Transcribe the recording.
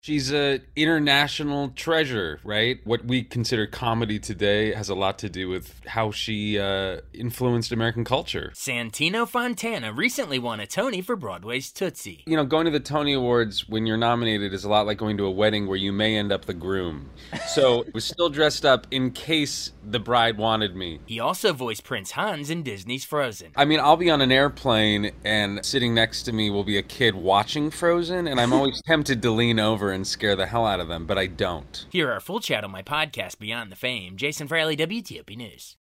She's a international treasure, right? What we consider comedy today has a lot to do with how she influenced American culture. Santino Fontana recently won a Tony for Broadway's Tootsie. You know, going to the Tony Awards when you're nominated is a lot like going to a wedding where you may end up the groom. So I was still dressed up in case the bride wanted me. He also voiced Prince Hans in Disney's Frozen. I mean, I'll be on an airplane and sitting next to me will be a kid watching Frozen, and I'm always tempted to lean over and scare the hell out of them, but I don't. Hear our full chat on my podcast, Beyond the Fame. Jason Fraley, WTOP News.